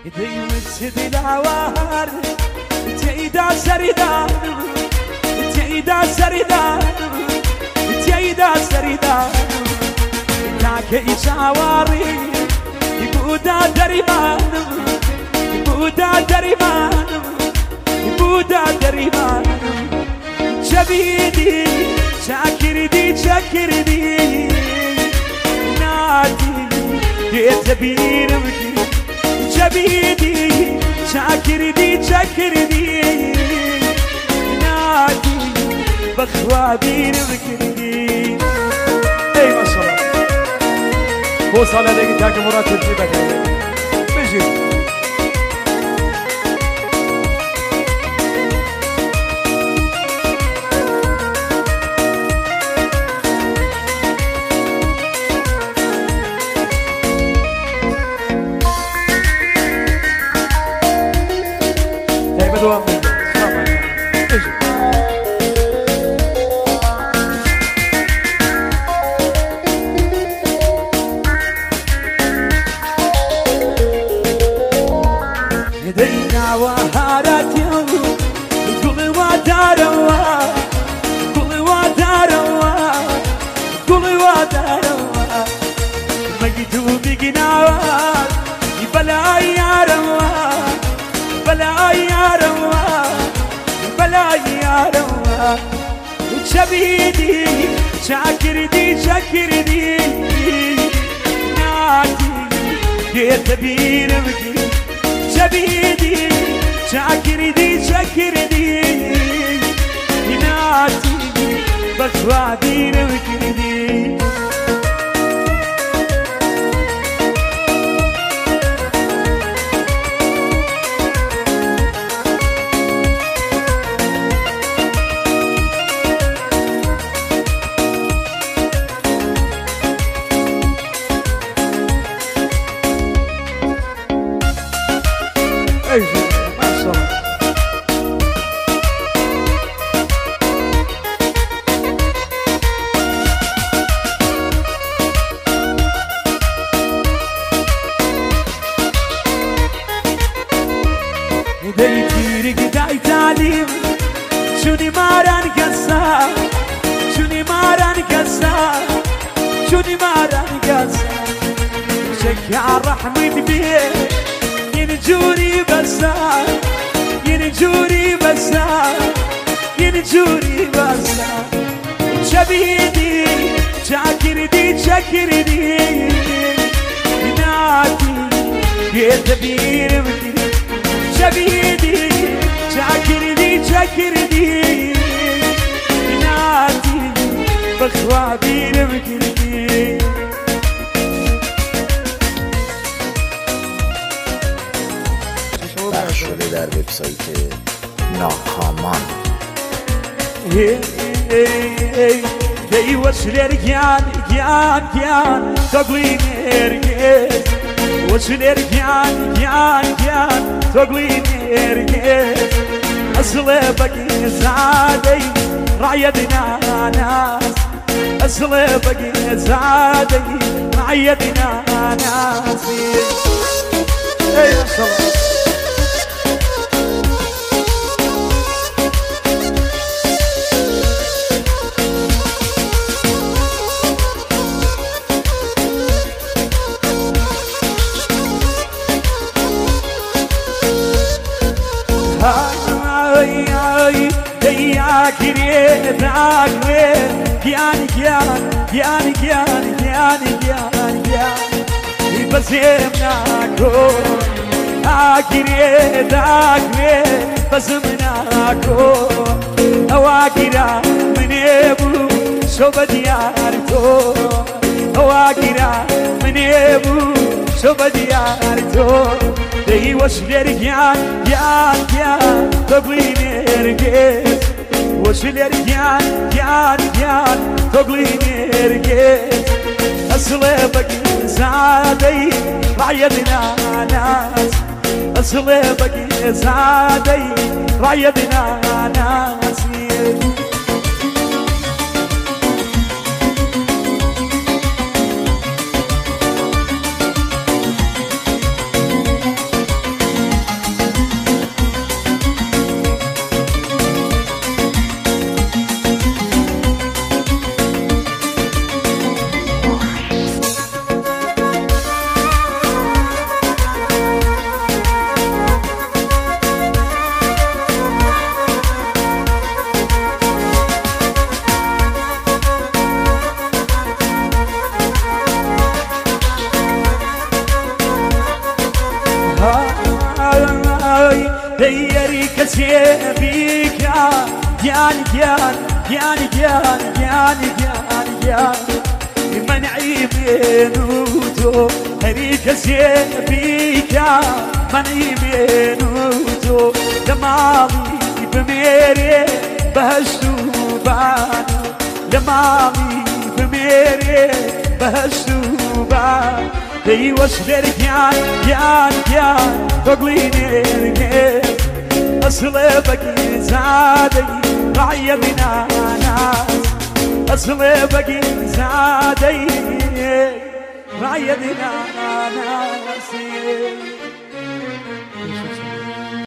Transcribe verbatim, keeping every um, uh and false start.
يمسد العوار تيدا سريدا تيدا سريدا تيدا سريدا لك إشعواري يبودا دريمان يبودا دريمان يبودا دريمان شبيدي شاكردي شاكردي نادي يتبين بكي شبيدي شاكردي شاكردي نادي بخوابين بكردي اي ما شاء الله هو صالة لك تاك مراد تجيبك بجي بدوام يدينا وهارات يوم كل وداروا كل وداروا كل وداروا مجدو بجنا يبلا يا روا بلا يا روا بلا يا روا شبيدي شاكردي شاكردي نادي يتبين بكي شبيدي شاكردي شاكردي نادي بخوابين بكردي ديتيرك داي تعليم شوني ماران قصا شوني ماران قصا شوني ماران قصا شكع رحمة بيه ينجوري بسا ينجوري بسا ينجوري بسا شبيدي شاكردي شاكردي نادي يتبين بكي شبيدي شاكردي شاكردي نادي بخوابين بكردي پخش شده در وبسایت ناکامان هی وصلر گیان گیان گیان تقلین ارگز وصلر گیان گیان گیان تقلين ارجس اصل بقي زادي رعيتنا ناس اصل بقي زادي رعيتنا ناس اي صلاة كريتك كيان كيان كيان كيان كيان كيان كيان بسمناكو كريتك بسمناكو أواكرا من يبو شوب ديارتو أواكرا من يبو شوب ديارتو دي وشلر كيان كيان كيان تبين ارجس وشلر كيان كيان كيان تقلين ارجس اصل بقي زادي رعيتنا ناس اصل بقي زادي رعيتنا ناس ديري كسيبيك يان يان يان يان يان يان يان منعي بينوتو هري كسيبيك منعي بينوتو دماغي بميري بهشتو بانو دماغي بميري بهشتو بانو دي وصدر كيان كيان كيان بقليني أصلي بقي زادي رعي بنا ناس أصلي بقي زادي رعي بنا ناس